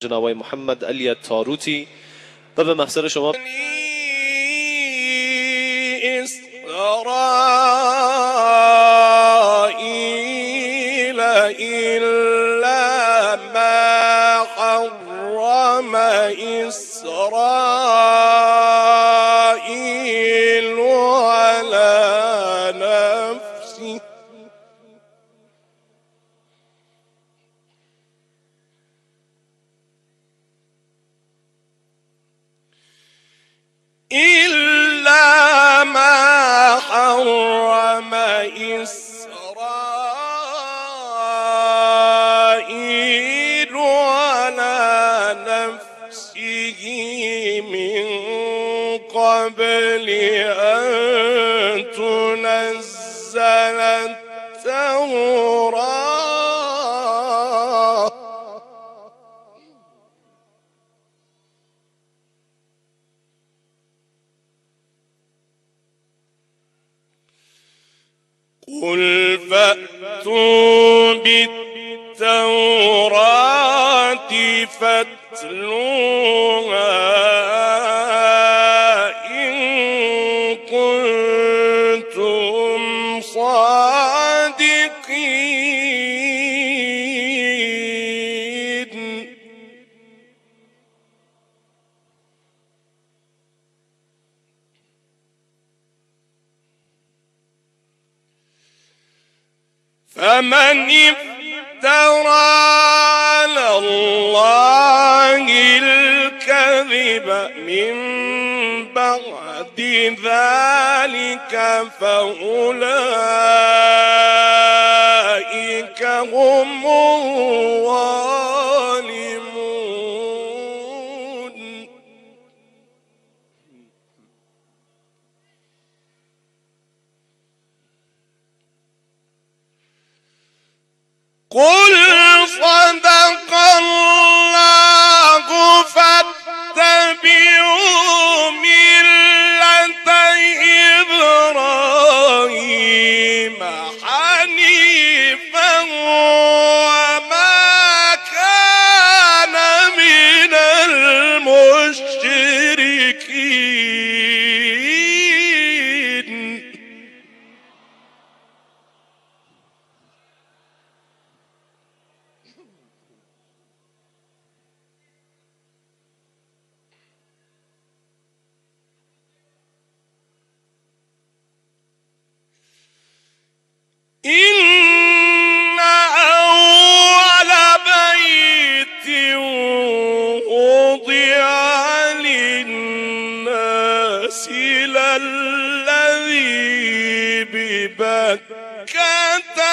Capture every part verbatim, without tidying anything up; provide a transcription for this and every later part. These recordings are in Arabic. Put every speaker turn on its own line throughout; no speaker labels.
جناب محمد علی تاروتی و به محضر شما
إسرائيل إلا ما حرم إسرائيل على نفسه إلا ما حرم إسرائيل على نفسه من قبل أن تنزل التوراة قل فأتوا بالتوراة فاتلوها إن كنتم صادقين فمن افترى على الله الكذب من بعد ذلك فأولئك هم الظالمون. قل صدق الله فاتبعوا ملة إبراهيم حنيفا وما كان من المشركين. إن أول بيت وضع للناس للذي ببكة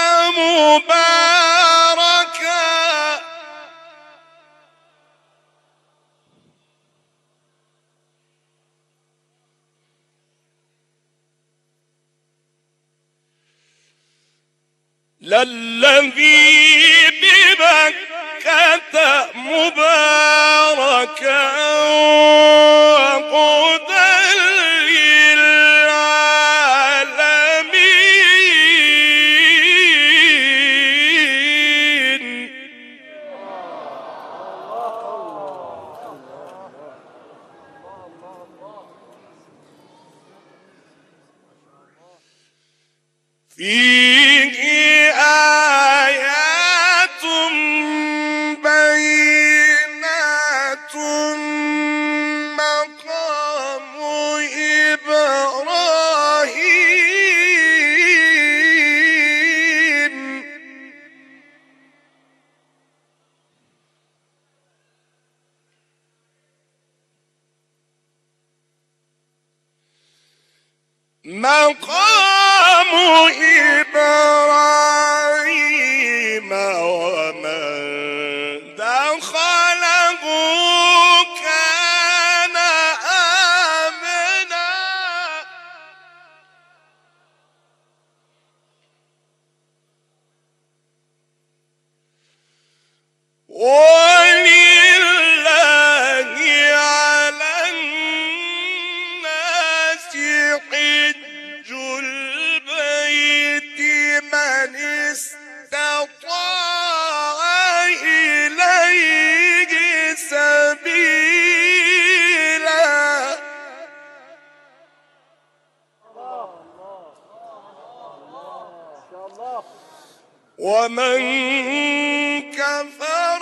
مباركا للذي ببكة مباركا وهدى للعالمين. فيه آيات بينات مقام إبراهيم. مقام إبراهيم ومن دخله كان آمنا ولله على الناس حج البيت ومن كفر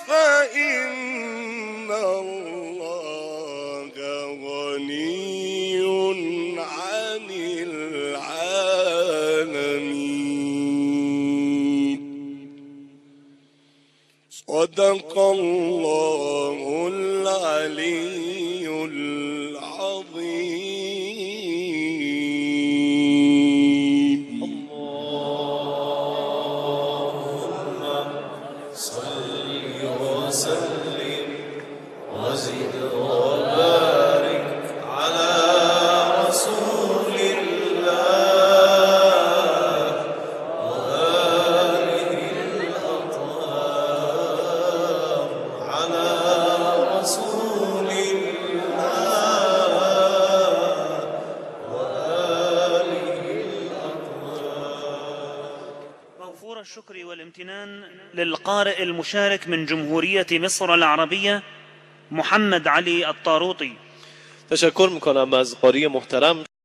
فإن الله غني عن العالمين. صدق الله العلي العظيم.
اللهم صل وسلم وزد وبارك على رسول الله وآله الأطهار على رسول الله وآله الأطهار.
موفور الشكر والامتنان للقارئ المشارك من جمهورية مصر العربية محمد علي الطاروطي.
تشکر میکنم از قاری محترم.